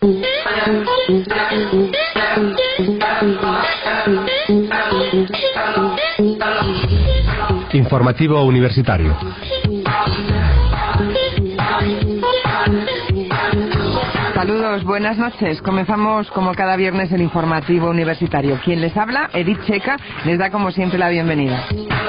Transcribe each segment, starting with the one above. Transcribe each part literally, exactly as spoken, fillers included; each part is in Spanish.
Informativo Universitario. Saludos, buenas noches. Comenzamos como cada viernes el Informativo Universitario. Quien les habla, Edith Checa, les da como siempre la bienvenida.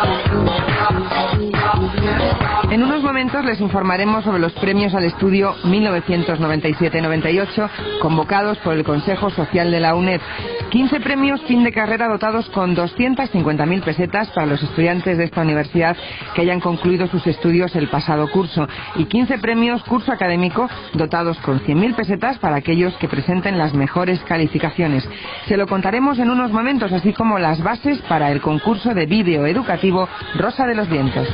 En unos momentos les informaremos sobre los premios al estudio mil novecientos noventa y siete noventa y ocho convocados por el Consejo Social de la UNED. quince premios fin de carrera dotados con doscientas cincuenta mil pesetas para los estudiantes de esta universidad que hayan concluido sus estudios el pasado curso y quince premios curso académico dotados con cien mil pesetas para aquellos que presenten las mejores calificaciones. Se lo contaremos en unos momentos, así como las bases para el concurso de vídeo educativo Rosa de los Vientos.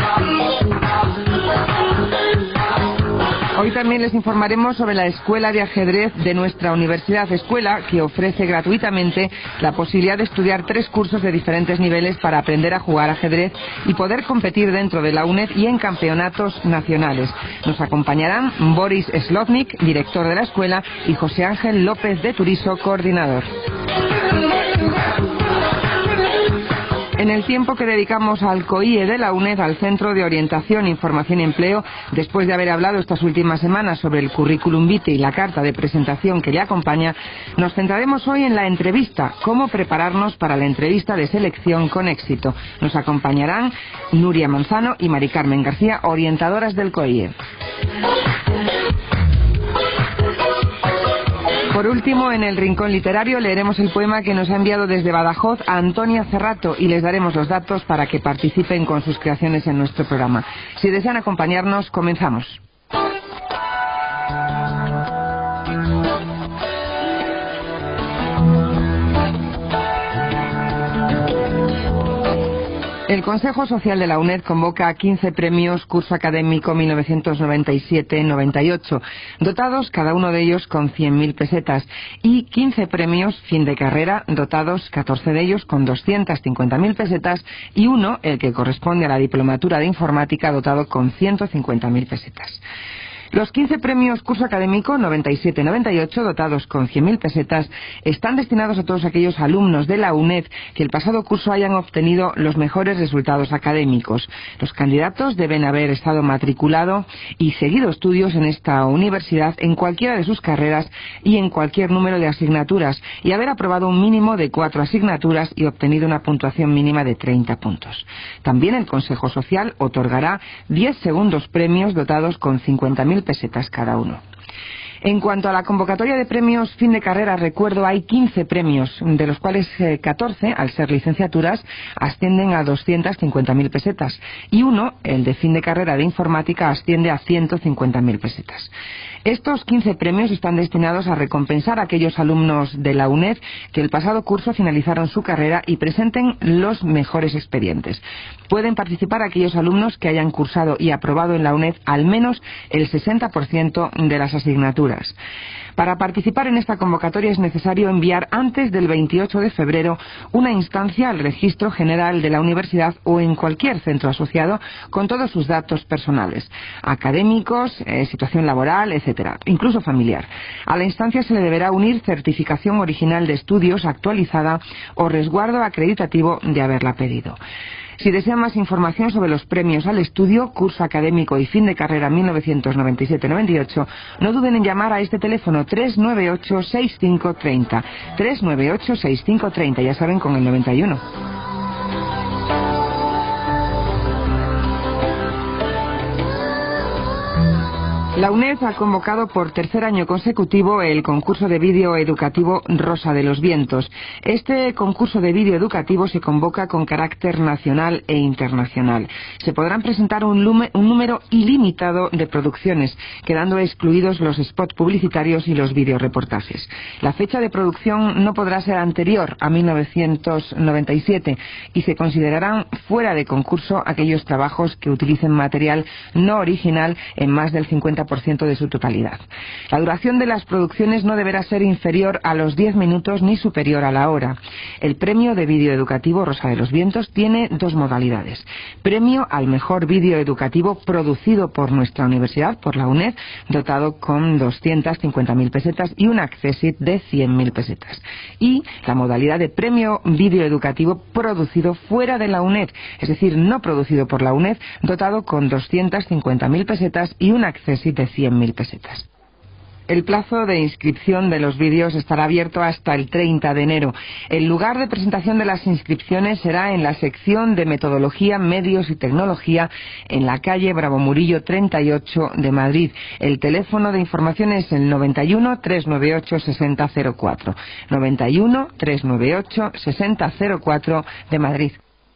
Hoy también les informaremos sobre la Escuela de Ajedrez de nuestra universidad, escuela que ofrece gratuitamente la posibilidad de estudiar tres cursos de diferentes niveles para aprender a jugar ajedrez y poder competir dentro de la UNED y en campeonatos nacionales. Nos acompañarán Boris Slotnik, director de la escuela, y José Ángel López de Turiso, coordinador. En el tiempo que dedicamos al COIE de la UNED, al Centro de Orientación, Información y Empleo, después de haber hablado estas últimas semanas sobre el currículum vitae y la carta de presentación que le acompaña, nos centraremos hoy en la entrevista, cómo prepararnos para la entrevista de selección con éxito. Nos acompañarán Nuria Manzano y Mari Carmen García, orientadoras del COIE. Por último, en el Rincón Literario leeremos el poema que nos ha enviado desde Badajoz a Antonia Cerrato y les daremos los datos para que participen con sus creaciones en nuestro programa. Si desean acompañarnos, comenzamos. El Consejo Social de la UNED convoca a quince premios curso académico mil novecientos noventa y siete noventa y ocho, dotados cada uno de ellos con cien mil pesetas, y quince premios fin de carrera, dotados catorce de ellos con doscientas cincuenta mil pesetas, y uno, el que corresponde a la diplomatura de informática, dotado con ciento cincuenta mil pesetas. Los quince premios curso académico noventa y siete noventa y ocho, dotados con cien mil pesetas, están destinados a todos aquellos alumnos de la UNED que el pasado curso hayan obtenido los mejores resultados académicos. Los candidatos deben haber estado matriculado y seguido estudios en esta universidad en cualquiera de sus carreras y en cualquier número de asignaturas, y haber aprobado un mínimo de cuatro asignaturas y obtenido una puntuación mínima de treinta puntos. También el Consejo Social otorgará diez segundos premios dotados con cincuenta mil pesetas cada uno. En cuanto a la convocatoria de premios fin de carrera, recuerdo, hay quince premios, de los cuales eh, catorce, al ser licenciaturas, ascienden a doscientas cincuenta mil pesetas, y uno, el de fin de carrera de informática, asciende a ciento cincuenta mil pesetas. Estos quince premios están destinados a recompensar a aquellos alumnos de la UNED que el pasado curso finalizaron su carrera y presenten los mejores expedientes. Pueden participar aquellos alumnos que hayan cursado y aprobado en la UNED al menos el sesenta por ciento de las asignaturas. Para participar en esta convocatoria es necesario enviar antes del veintiocho de febrero una instancia al Registro General de la Universidad o en cualquier centro asociado con todos sus datos personales, académicos, eh, situación laboral, etcétera, incluso familiar. A la instancia se le deberá unir certificación original de estudios actualizada o resguardo acreditativo de haberla pedido. Si desean más información sobre los premios al estudio, curso académico y fin de carrera mil novecientos noventa y siete noventa y ocho, no duden en llamar a este teléfono tres nueve ocho seis cinco tres cero, tres nueve ocho seis cinco tres cero, ya saben, con el noventa y uno. La UNED ha convocado por tercer año consecutivo el concurso de vídeo educativo Rosa de los Vientos. Este concurso de vídeo educativo se convoca con carácter nacional e internacional. Se podrán presentar un, lume, un número ilimitado de producciones, quedando excluidos los spots publicitarios y los videoreportajes. La fecha de producción no podrá ser anterior a mil novecientos noventa y siete y se considerarán fuera de concurso aquellos trabajos que utilicen material no original en más del cincuenta por ciento de su totalidad. La duración de las producciones no deberá ser inferior a los diez minutos ni superior a la hora. El premio de vídeo educativo Rosa de los Vientos tiene dos modalidades. Premio al mejor vídeo educativo producido por nuestra universidad, por la UNED, dotado con doscientas cincuenta mil pesetas y un accessit de cien mil pesetas. Y la modalidad de premio vídeo educativo producido fuera de la UNED, es decir, no producido por la UNED, dotado con doscientas cincuenta mil pesetas y un accessit de cien mil pesetas. El plazo de inscripción de los vídeos estará abierto hasta el treinta de enero. El lugar de presentación de las inscripciones será en la sección de Metodología, Medios y Tecnología en la calle Bravo Murillo treinta y ocho de Madrid. El teléfono de información es el noventa y uno, trescientos noventa y ocho, sesenta cero cuatro. noventa y uno, trescientos noventa y ocho, sesenta cero cuatro de Madrid.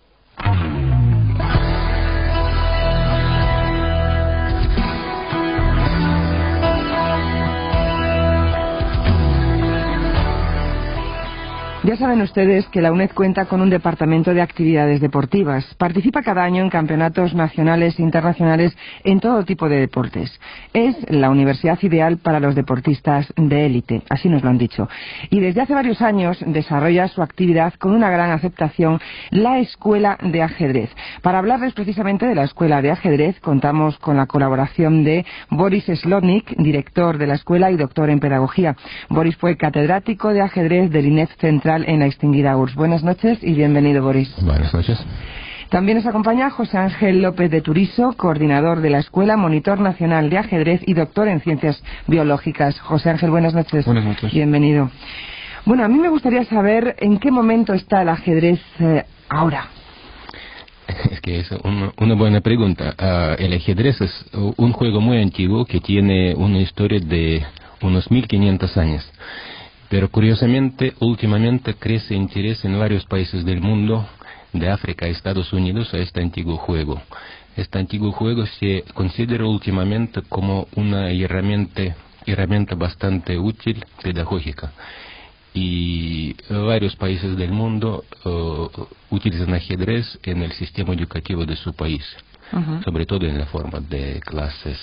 Ya saben ustedes que la UNED cuenta con un departamento de actividades deportivas. Participa cada año en campeonatos nacionales e internacionales en todo tipo de deportes. Es la universidad ideal para los deportistas de élite, así nos lo han dicho. Y desde hace varios años desarrolla su actividad con una gran aceptación la Escuela de Ajedrez. Para hablarles precisamente de la Escuela de Ajedrez, contamos con la colaboración de Boris Slotnik, director de la escuela y doctor en pedagogía. Boris fue catedrático de ajedrez del I N E F Central en la extinguida U R S S. Buenas noches y bienvenido, Boris. Buenas noches. También nos acompaña José Ángel López de Turiso, coordinador de la Escuela, monitor nacional de ajedrez y doctor en ciencias biológicas. José Ángel, buenas noches. Buenas noches. Bienvenido. Bueno, a mí me gustaría saber en qué momento está el ajedrez eh, ahora. Es que es un, una buena pregunta. Uh, el ajedrez es un juego muy antiguo que tiene una historia de unos mil quinientos años. Pero curiosamente, últimamente crece interés en varios países del mundo, de África a Estados Unidos, a este antiguo juego. Este antiguo juego se considera últimamente como una herramienta, herramienta bastante útil, pedagógica. Y varios países del mundo uh, utilizan ajedrez en el sistema educativo de su país, uh-huh. sobre todo en la forma de clases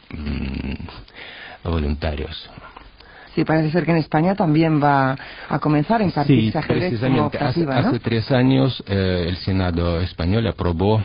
um, voluntarios. Sí, parece ser que en España también va a comenzar a impartirse sí, ajedrez precisamente. como optativa, hace, ¿no? hace tres años eh, el Senado español aprobó uh,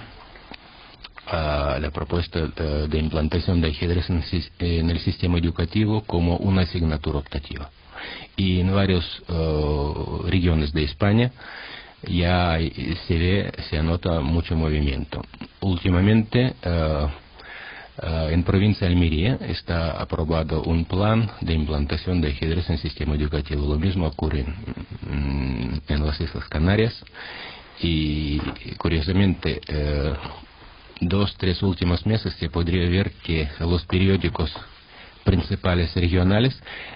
la propuesta uh, de implantación de ajedrez en, en el sistema educativo como una asignatura optativa. Y en varias uh, regiones de España ya se ve, se anota mucho movimiento. Últimamente, uh, Uh, en provincia de Almería está aprobado un plan de implantación de ajedrez en el sistema educativo. Lo mismo ocurre en, en las Islas Canarias y, curiosamente, uh, dos, tres últimos meses se podría ver que los periódicos principales regionales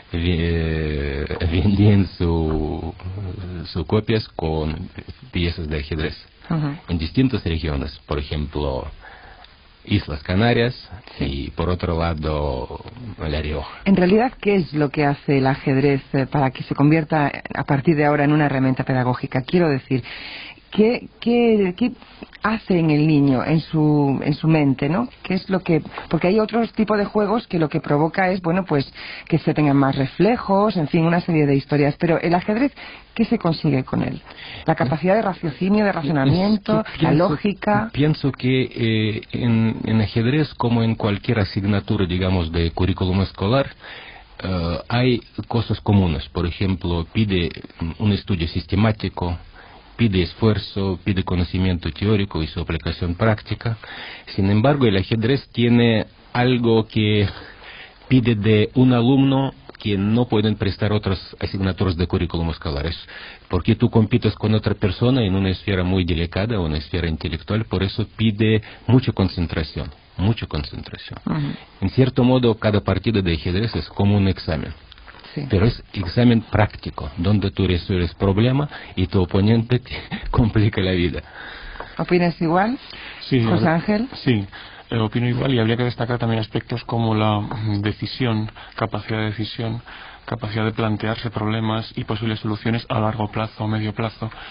eh, vendían sus su copias con piezas de ajedrez. Uh-huh. En distintas regiones, por ejemplo, Islas Canarias, sí. Y por otro lado La Rioja. En realidad, ¿qué es lo que hace el ajedrez para que se convierta a partir de ahora en una herramienta pedagógica? Quiero decir, ¿qué, qué, qué hace en el niño, en su, en su mente, ¿no? ¿Qué es lo que...? Porque hay otros tipos de juegos que lo que provoca es, bueno, pues que se tengan más reflejos, en fin, una serie de historias. Pero el ajedrez, ¿qué se consigue con él? La capacidad de raciocinio, de razonamiento, es que pienso, la lógica... Pienso que eh, en, en ajedrez, como en cualquier asignatura, digamos, de currículum escolar, uh, hay cosas comunes. Por ejemplo, pide un estudio sistemático, pide esfuerzo, pide conocimiento teórico y su aplicación práctica. Sin embargo, el ajedrez tiene algo que pide de un alumno que no pueden prestar otras asignaturas de currículum escolares, porque tú compites con otra persona en una esfera muy delicada, una esfera intelectual, por eso pide mucha concentración, mucha concentración. Uh-huh. En cierto modo, cada partida de ajedrez es como un examen. Sí. Pero es examen práctico, donde tú resuelves problema y tu oponente te complica la vida. ¿Opinas igual, sí, José Ángel? Sí, eh, opino igual, y habría que destacar también aspectos como la decisión, capacidad de decisión, capacidad de plantearse problemas y posibles soluciones a largo plazo o medio plazo.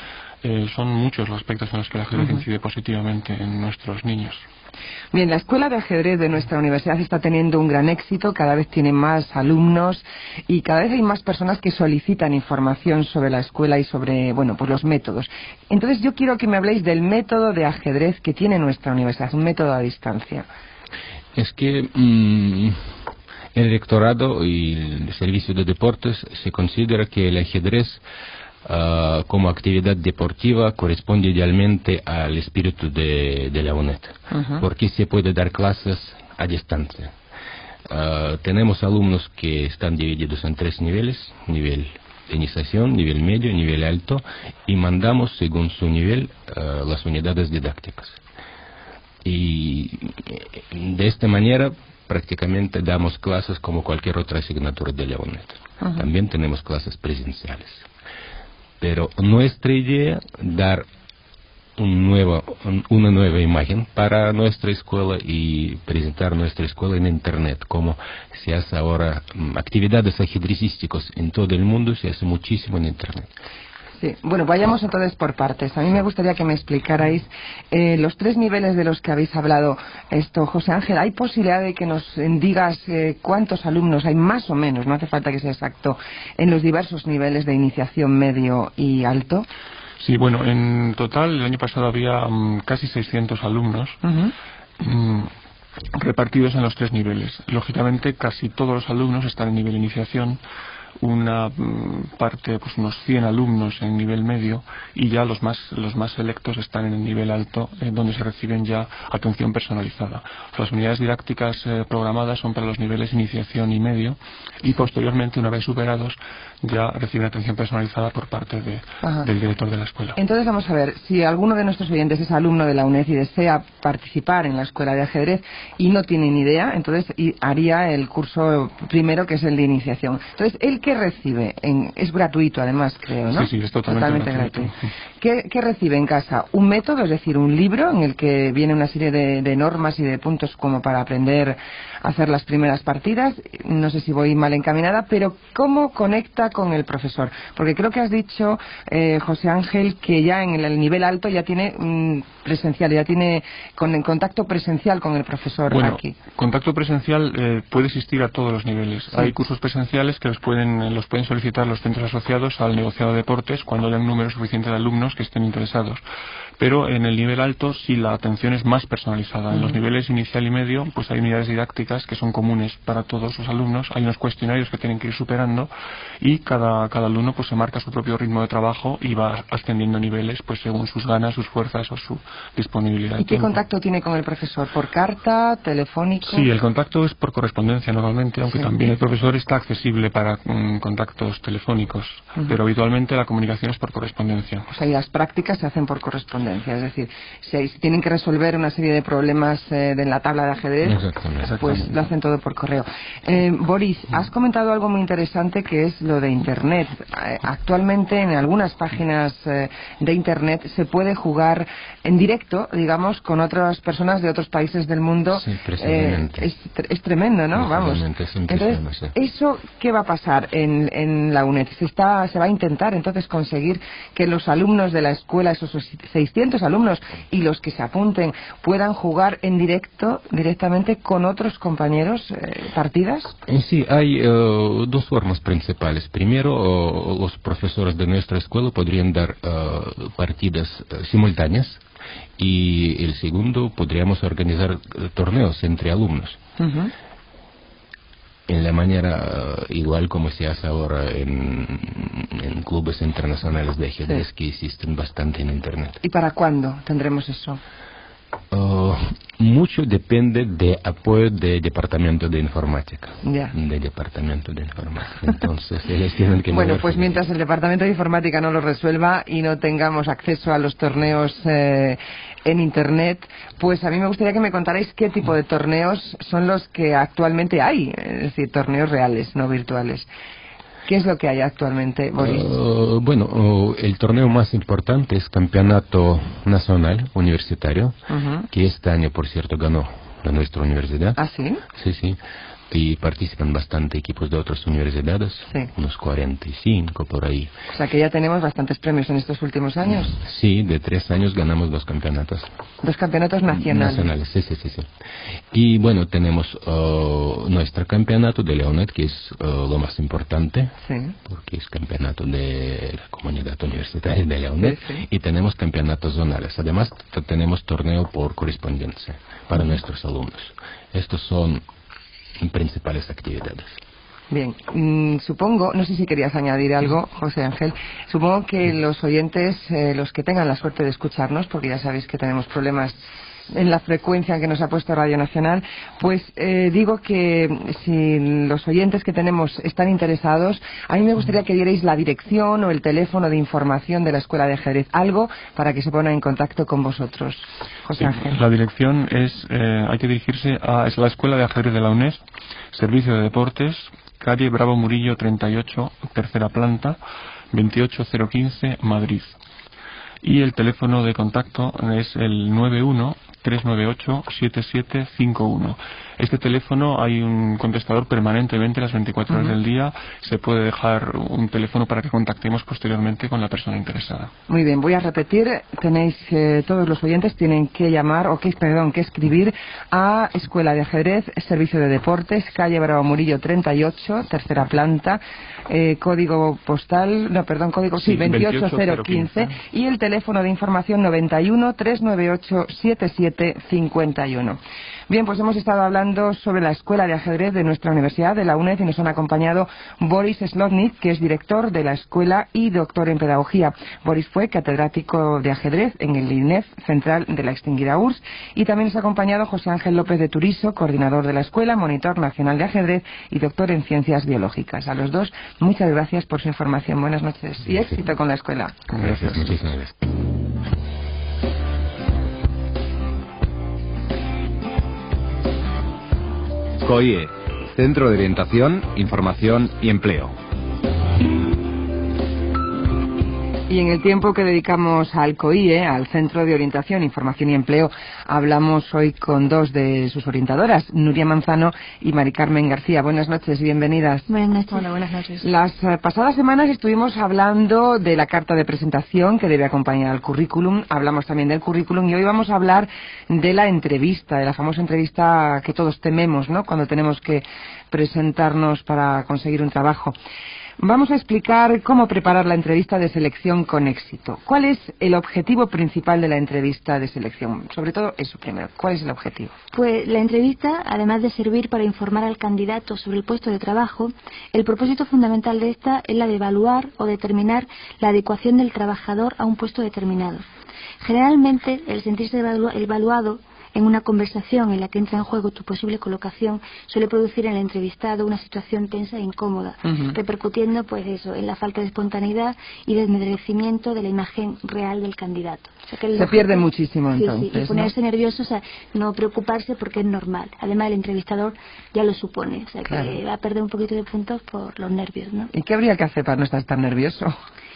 Eh, son muchos los aspectos en los que el ajedrez uh-huh. incide positivamente en nuestros niños. Bien, la Escuela de Ajedrez de nuestra universidad está teniendo un gran éxito, cada vez tiene más alumnos y cada vez hay más personas que solicitan información sobre la escuela y sobre, bueno, pues los métodos. Entonces yo quiero que me habléis del método de ajedrez que tiene nuestra universidad, un método a distancia. Es que mmm, el rectorado y el servicio de deportes se considera que el ajedrez Uh, como actividad deportiva corresponde idealmente al espíritu de, de la UNED, uh-huh. porque se puede dar clases a distancia. Uh, tenemos alumnos que están divididos en tres niveles: nivel de iniciación, nivel medio y nivel alto, y mandamos según su nivel uh, las unidades didácticas. Y de esta manera prácticamente damos clases como cualquier otra asignatura de la UNED. Uh-huh. También tenemos clases presenciales. Pero nuestra idea es dar un nuevo, un, una nueva imagen para nuestra escuela y presentar nuestra escuela en Internet, como se hace ahora. Actividades ajedrecísticas en todo el mundo se hace muchísimo en Internet. Sí. Bueno, vayamos entonces por partes. A mí me gustaría que me explicarais eh, los tres niveles de los que habéis hablado. Esto, José Ángel, ¿hay posibilidad de que nos digas eh, cuántos alumnos hay más o menos, no hace falta que sea exacto, en los diversos niveles de iniciación medio y alto? Sí, bueno, en total el año pasado había um, casi seiscientos alumnos. Uh-huh. um, repartidos en los tres niveles. Lógicamente casi todos los alumnos están en nivel iniciación, una parte, pues unos cien alumnos en nivel medio, y ya los más los más selectos están en el nivel alto, eh, donde se reciben ya atención personalizada. O sea, las unidades didácticas eh, programadas son para los niveles iniciación y medio, y posteriormente, una vez superados, ya reciben atención personalizada por parte de, del director de la escuela. Entonces vamos a ver, si alguno de nuestros oyentes es alumno de la UNED y desea participar en la escuela de ajedrez y no tiene ni idea, entonces y haría el curso primero, que es el de iniciación. Entonces, ¿él qué recibe? En, es gratuito además, creo, ¿no? Sí, sí, es totalmente, totalmente gratuito. gratuito. ¿Qué, ¿Qué recibe en casa? Un método, es decir, un libro en el que viene una serie de, de normas y de puntos como para aprender a hacer las primeras partidas. No sé si voy mal encaminada, pero ¿cómo conecta con el profesor? Porque creo que has dicho, eh, José Ángel, que ya en el, el nivel alto ya tiene mmm, presencial, ya tiene con el contacto presencial con el profesor. Bueno, aquí. Contacto presencial eh, puede existir a todos los niveles. Sí. Hay cursos presenciales que los pueden, los pueden solicitar los centros asociados al negociado de deportes cuando haya un número suficiente de alumnos que estén interesados. Pero en el nivel alto sí la atención es más personalizada. Uh-huh. En los niveles inicial y medio pues hay unidades didácticas que son comunes para todos los alumnos. Hay unos cuestionarios que tienen que ir superando y cada, cada alumno pues se marca su propio ritmo de trabajo y va ascendiendo niveles pues según sus ganas, sus fuerzas o su disponibilidad. ¿Y qué contacto tiene con el profesor? ¿Por carta, telefónico? Sí, el contacto es por correspondencia normalmente, aunque sí. también el profesor está accesible para um, contactos telefónicos, uh-huh. pero habitualmente la comunicación es por correspondencia. O sea, y las prácticas se hacen por correspondencia. Es decir, si, hay, si tienen que resolver una serie de problemas eh, de, en la tabla de ajedrez, Exactamente. pues lo hacen todo por correo. Eh, Boris, has comentado algo muy interesante que es lo de Internet. Eh, actualmente en algunas páginas eh, de Internet se puede jugar en directo, digamos, con otras personas de otros países del mundo. Sí, precisamente. Eh, es, es tremendo, ¿no? Vamos. Es entonces, sí. ¿eso qué va a pasar en, en la UNED? ¿Se, está, ¿Se va a intentar entonces conseguir que los alumnos de la escuela, esos seiscientos alumnos y los que se apunten, puedan jugar en directo directamente con otros compañeros eh, partidas? Sí, hay uh, dos formas principales. Primero, uh, los profesores de nuestra escuela podrían dar uh, partidas uh, simultáneas, y el segundo, podríamos organizar uh, torneos entre alumnos. Uh-huh. En la manera uh, igual como se hace ahora en, en clubes internacionales de ajedrez, sí. que existen bastante en Internet. ¿Y para cuándo tendremos eso? Uh, mucho depende de apoyo del departamento de informática. Ya. Del departamento de informática. Entonces, ellos tienen que Bueno, pues mientras el departamento de informática no lo resuelva y no tengamos acceso a los torneos eh, en Internet, pues a mí me gustaría que me contarais qué tipo de torneos son los que actualmente hay, es decir, torneos reales, no virtuales. ¿Qué es lo que hay actualmente, Boris? Uh, bueno, uh, el torneo más importante es Campeonato Nacional Universitario, uh-huh. que este año, por cierto, ganó a nuestra universidad. ¿Ah, sí? Sí, sí. y participan bastante equipos de otras universidades, sí. unos cuarenta y cinco por ahí. O sea que ya tenemos bastantes premios en estos últimos años. Sí, de tres años ganamos dos campeonatos. Dos campeonatos nacionales. Nacionales, sí, sí, sí. sí. Y bueno, tenemos uh, nuestro campeonato de Leonet, que es uh, lo más importante, sí. porque es campeonato de la comunidad universitaria de Leonet, sí, sí. y tenemos campeonatos zonales. Además, tenemos torneo por correspondencia para uh-huh. nuestros alumnos. Estos son principales actividades. Bien, mm, supongo, no sé si querías añadir algo, José Ángel, supongo que los oyentes, eh, los que tengan la suerte de escucharnos, porque ya sabéis que tenemos problemas en la frecuencia que nos ha puesto Radio Nacional, pues eh, digo que si los oyentes que tenemos están interesados, a mí me gustaría que dierais la dirección o el teléfono de información de la Escuela de Ajedrez, algo para que se pongan en contacto con vosotros. José Ángel. Sí, la dirección es, eh, hay que dirigirse a es la Escuela de Ajedrez de la UNED, Servicio de Deportes, calle Bravo Murillo treinta y ocho, tercera planta, veintiocho cero quince, Madrid. Y el teléfono de contacto es el nueve uno, tres nueve ocho, siete siete cinco uno. Este teléfono hay un contestador permanentemente las veinticuatro horas uh-huh. del día. Se puede dejar un teléfono para que contactemos posteriormente con la persona interesada. Muy bien, voy a repetir. Tenéis, eh, todos los oyentes tienen que llamar, o que, perdón, que escribir a Escuela de Ajedrez, Servicio de Deportes, calle Bravo Murillo treinta y ocho, tercera planta, eh, código postal, no, perdón, código, sí, sí veintiocho cero quince, y el teléfono de información noventa y uno, tres nueve ocho, siete siete cinco uno. Bien, pues hemos estado hablando sobre la Escuela de Ajedrez de nuestra universidad, de la UNED, y nos han acompañado Boris Slotnick, que es director de la escuela y doctor en pedagogía. Boris fue catedrático de ajedrez en el I N E F central de la extinguida U R S S, y también nos ha acompañado José Ángel López de Turiso, coordinador de la escuela, monitor nacional de ajedrez y doctor en ciencias biológicas. A los dos, muchas gracias por su información. Buenas noches y éxito con la escuela. Gracias, muchísimas gracias. COIE, Centro de Orientación, Información y Empleo. Y en el tiempo que dedicamos al COIE, al Centro de Orientación, Información y Empleo, hablamos hoy con dos de sus orientadoras, Nuria Manzano y Mari Carmen García. Buenas noches y bienvenidas. Buenas noches. Hola, buenas noches. Las eh, pasadas semanas estuvimos hablando de la carta de presentación que debe acompañar al currículum. Hablamos también del currículum y hoy vamos a hablar de la entrevista, de la famosa entrevista que todos tememos, ¿no?, cuando tenemos que presentarnos para conseguir un trabajo. Vamos a explicar cómo preparar la entrevista de selección con éxito. ¿Cuál es el objetivo principal de la entrevista de selección? Sobre todo eso primero. ¿Cuál es el objetivo? Pues la entrevista, además de servir para informar al candidato sobre el puesto de trabajo, el propósito fundamental de esta es la de evaluar o determinar la adecuación del trabajador a un puesto determinado. Generalmente, el sentirse evalu- evaluado en una conversación en la que entra en juego tu posible colocación suele producir en el entrevistado una situación tensa e incómoda, uh-huh. repercutiendo pues eso en la falta de espontaneidad y desmerecimiento de la imagen real del candidato. O sea, que el se objeto, pierde muchísimo sí, entonces, sí, y ponerse ¿no? nervioso, o sea, no preocuparse porque es normal. Además el entrevistador ya lo supone, o sea, claro. que va a perder un poquito de puntos por los nervios, ¿no? ¿Y qué habría que hacer para no estar tan nervioso?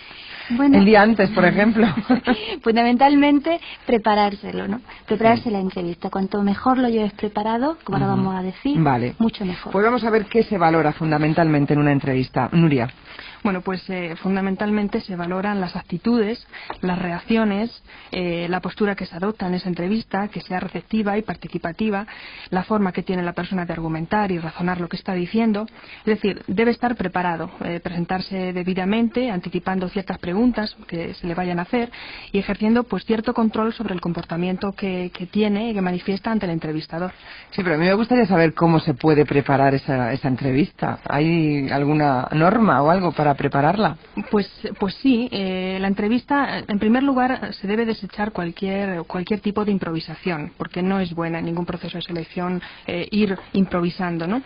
Bueno, el día antes, por ejemplo. Fundamentalmente, preparárselo, ¿no? Prepararse sí. la entrevista. Cuanto mejor lo lleves preparado, como uh-huh. ahora vamos a decir, vale. mucho mejor. Pues vamos a ver qué se valora fundamentalmente en una entrevista. Nuria. Bueno, pues eh, fundamentalmente se valoran las actitudes, las reacciones, eh, la postura que se adopta en esa entrevista, que sea receptiva y participativa, la forma que tiene la persona de argumentar y razonar lo que está diciendo. Es decir, debe estar preparado, eh, presentarse debidamente, anticipando ciertas preguntas que se le vayan a hacer y ejerciendo pues cierto control sobre el comportamiento que, que tiene y que manifiesta ante el entrevistador. Sí, pero a mí me gustaría saber cómo se puede preparar esa, esa entrevista. ¿Hay alguna norma o algo para prepararla? Pues, pues sí, eh, la entrevista, en primer lugar, se debe desechar cualquier cualquier tipo de improvisación, porque no es buena en ningún proceso de selección eh, ir improvisando, ¿no?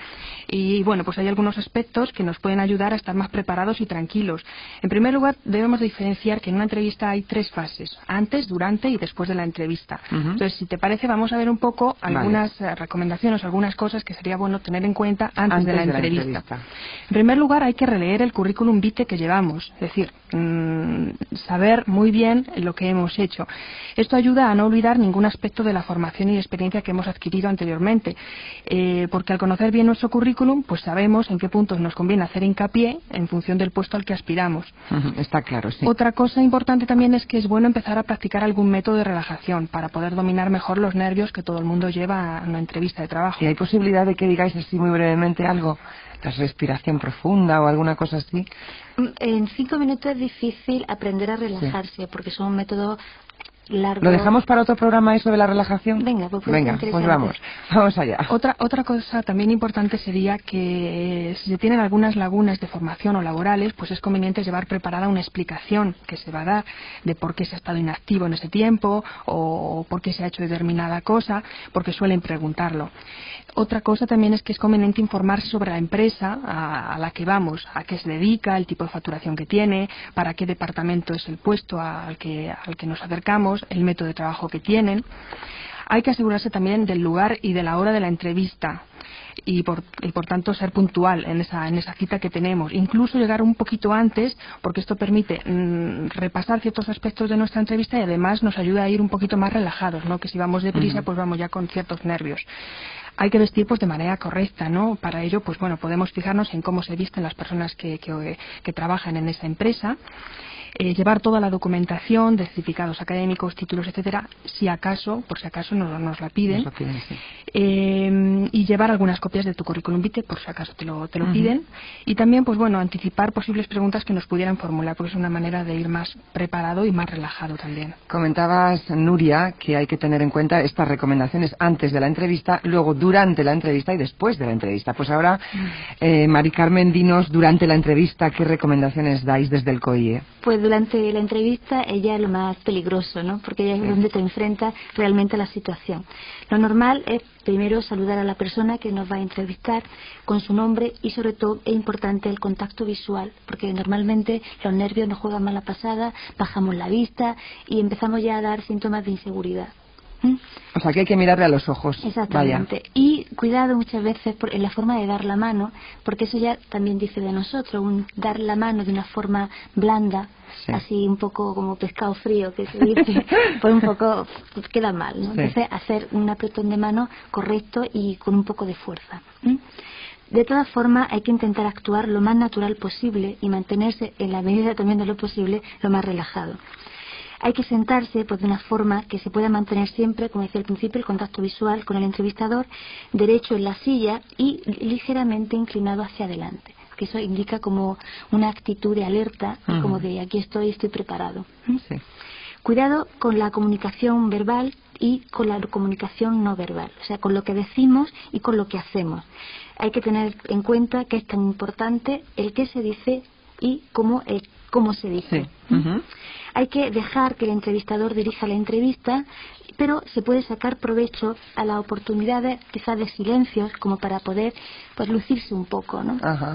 Y bueno, pues hay algunos aspectos que nos pueden ayudar a estar más preparados y tranquilos. En primer lugar, debemos diferenciar que en una entrevista hay tres fases: antes, durante y después de la entrevista. Uh-huh. Entonces, si te parece, vamos a ver un poco algunas vale. recomendaciones, algunas cosas que sería bueno tener en cuenta antes, antes de, la, de entrevista. la entrevista. En primer lugar, hay que releer el currículum currículum vitae que llevamos, es decir, mmm, saber muy bien lo que hemos hecho. Esto ayuda a no olvidar ningún aspecto de la formación y experiencia que hemos adquirido anteriormente, eh, porque al conocer bien nuestro currículum, pues sabemos en qué puntos nos conviene hacer hincapié en función del puesto al que aspiramos. Está claro, sí. Otra cosa importante también es que es bueno empezar a practicar algún método de relajación para poder dominar mejor los nervios que todo el mundo lleva a una entrevista de trabajo. ¿Y hay posibilidad de que digáis así muy brevemente algo? ¿La respiración profunda o alguna cosa así? En cinco minutos es difícil aprender a relajarse, sí, porque son un método largo. ¿Lo dejamos para otro programa eso de la relajación? Venga, pues, Venga, pues vamos, vamos allá. Otra, otra cosa también importante sería que si se tienen algunas lagunas de formación o laborales, pues es conveniente llevar preparada una explicación que se va a dar de por qué se ha estado inactivo en ese tiempo o por qué se ha hecho determinada cosa, porque suelen preguntarlo. Otra cosa también es que es conveniente informarse sobre la empresa a, a la que vamos, a qué se dedica, el tipo de facturación que tiene, para qué departamento es el puesto al que, al que nos acercamos, el método de trabajo que tienen. Hay que asegurarse también del lugar y de la hora de la entrevista y por, y por tanto ser puntual en esa, en esa cita que tenemos. Incluso llegar un poquito antes, porque esto permite mmm, repasar ciertos aspectos de nuestra entrevista y además nos ayuda a ir un poquito más relajados, ¿no? Que si vamos deprisa, uh-huh, pues vamos ya con ciertos nervios. Hay que vestir pues de manera correcta, ¿no? Para ello, pues bueno, podemos fijarnos en cómo se visten las personas que, que, que trabajan en esa empresa. Eh, llevar toda la documentación de certificados académicos, títulos, etcétera, si acaso, por si acaso nos, nos la piden, nos lo piden, sí. eh, y llevar algunas copias de tu currículum vitae, por si acaso te lo, te lo uh-huh. piden, y también, pues bueno, anticipar posibles preguntas que nos pudieran formular, porque es una manera de ir más preparado y más relajado también. Comentabas, Nuria, que hay que tener en cuenta estas recomendaciones antes de la entrevista, luego durante la entrevista y después de la entrevista. Pues ahora, eh, Mari Carmen, dinos durante la entrevista qué recomendaciones dais desde el C O I E. Pues durante la entrevista ella es lo más peligroso, ¿no? Porque ella es donde te enfrentas realmente a la situación. Lo normal es primero saludar a la persona que nos va a entrevistar con su nombre y sobre todo es importante el contacto visual, porque normalmente los nervios nos juegan mala pasada, bajamos la vista y empezamos ya a dar síntomas de inseguridad. ¿Mm? O sea que hay que mirarle a los ojos. Exactamente. Vaya. Y cuidado muchas veces por, en la forma de dar la mano, porque eso ya también dice de nosotros, un dar la mano de una forma blanda, sí, así un poco como pescado frío que se dice, pues un poco pues queda mal, ¿no? Sí. Entonces hacer un apretón de mano correcto y con un poco de fuerza. ¿Mm? De todas formas hay que intentar actuar lo más natural posible y mantenerse en la medida también de lo posible lo más relajado. Hay que sentarse pues, de una forma que se pueda mantener siempre, como decía al principio, el contacto visual con el entrevistador, derecho en la silla y ligeramente inclinado hacia adelante. Que eso indica como una actitud de alerta, uh-huh, como de aquí estoy, estoy preparado. Sí. Cuidado con la comunicación verbal y con la comunicación no verbal, o sea, con lo que decimos y con lo que hacemos. Hay que tener en cuenta que es tan importante el qué se dice y cómo, el, cómo se dice. Sí. Uh-huh. Hay que dejar que el entrevistador dirija la entrevista, pero se puede sacar provecho a las oportunidades quizás de silencios como para poder pues lucirse un poco, ¿no? Ajá.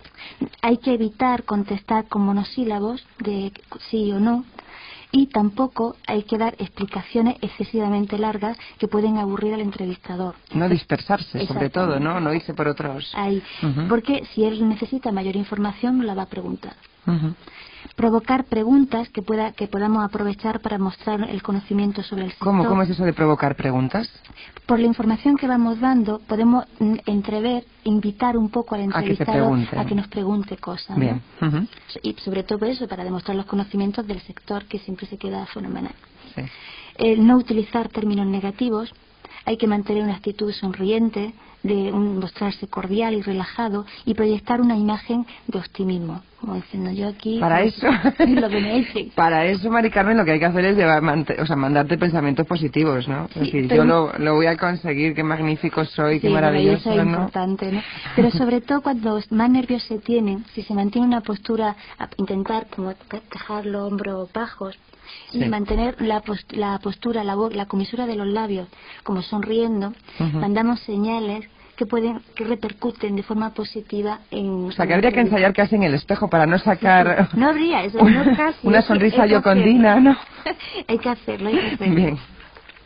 Hay que evitar contestar con monosílabos de sí o no y tampoco hay que dar explicaciones excesivamente largas que pueden aburrir al entrevistador. No dispersarse, sobre todo, ¿no? No irse por otros. Ahí. Uh-huh. Porque si él necesita mayor información, la va a preguntar. Uh-huh. Provocar preguntas que pueda que podamos aprovechar para mostrar el conocimiento sobre el sector. ¿Cómo, cómo es eso de provocar preguntas? Por la información que vamos dando, podemos entrever, invitar un poco al entrevistador a que, a que nos pregunte cosas. Bien. ¿No? Uh-huh. Y sobre todo eso, para demostrar los conocimientos del sector, que siempre se queda fenomenal. Sí. El no utilizar términos negativos. Hay que mantener una actitud sonriente, de un, mostrarse cordial y relajado y proyectar una imagen de optimismo, como diciendo yo aquí para pues, eso lo que me echen. Para eso, Mari Carmen, lo que hay que hacer es llevar, o sea, mandarte pensamientos positivos, ¿no? Sí, es decir, yo lo, lo voy a conseguir, qué magnífico soy, sí, qué maravilloso, eso es ¿no? importante, ¿no? Pero sobre todo cuando más nervios se tienen, si se mantiene una postura, a intentar como dejar los hombros bajos y sí, mantener la, post la postura, la, la comisura de los labios como sonriendo, uh-huh, mandamos señales que pueden que repercuten de forma positiva en... O sea, que habría que ensayar casi en el espejo para no sacar... No habría, eso no casi. Una sonrisa yocondina, ¿no? Hay que hacerlo, hay que hacerlo. Bien.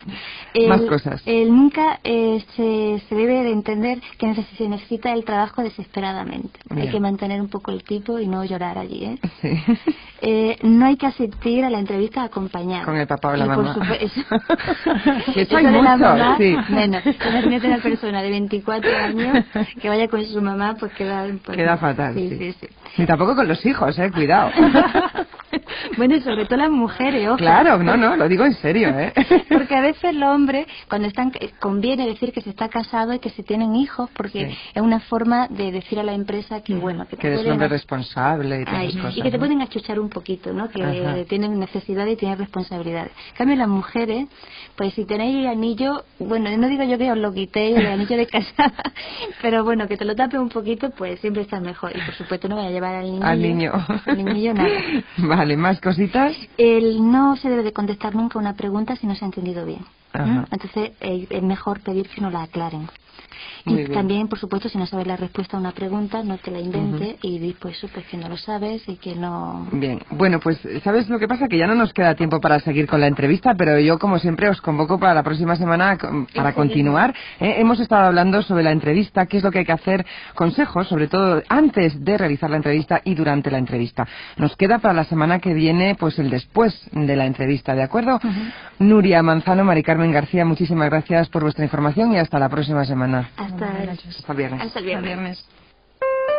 El, Más cosas. El nunca eh, se, se debe de entender que neces- se necesita el trabajo desesperadamente. Bien. Hay que mantener un poco el tipo y no llorar allí, ¿eh? Sí. Eh, no hay que asistir a la entrevista acompañada. Con el papá o la Y mamá. Por supuesto, Que eso soy de la mucho, mamá, sí. menos. Imagínate una persona de veinticuatro años que vaya con su mamá, pues queda... Pues, Queda fatal, sí, sí. sí, sí. Ni tampoco con los hijos, eh, cuidado. Bueno, y sobre todo las mujeres, ojo. Claro, no, no, lo digo en serio, ¿eh? Porque a veces los hombres, cuando están, conviene decir que se está casado y que se tienen hijos, porque Sí. es una forma de decir a la empresa que, bueno, que, te Que eres un pueden hombre ach- responsable y todas Ay, esas cosas. y que te ¿no? pueden achuchar un poquito, ¿no? Que Ajá. tienen necesidad y tienen responsabilidades. En cambio, las mujeres, pues si tenéis anillo, bueno, no digo yo que os lo quitéis, el anillo de casada, pero bueno, que te lo tape un poquito, pues siempre está mejor. Y por supuesto no vaya a llevar al niño. Al niño. Al niño nada. Vale, ¿más cositas? El no se debe de contestar nunca una pregunta si no se ha entendido bien. Ajá. ¿Mm? Entonces eh, es mejor pedir que nos la aclaren. Muy Y bien. también, por supuesto, si no sabes la respuesta a una pregunta, no te la inventes y di pues eso, pues que no lo sabes y que no... Bien, bueno, pues ¿sabes lo que pasa? Que ya no nos queda tiempo para seguir con la entrevista, pero yo, como siempre, os convoco para la próxima semana con- para continuar. ¿eh? Hemos estado hablando sobre la entrevista, qué es lo que hay que hacer, consejos, sobre todo antes de realizar la entrevista y durante la entrevista. Nos queda para la semana que viene, pues el después de la entrevista, ¿de acuerdo? Nuria Manzano, Mari Carmen García, muchísimas gracias por vuestra información y hasta la próxima semana. Hasta, Hasta el viernes. hasta el Hasta viernes. viernes.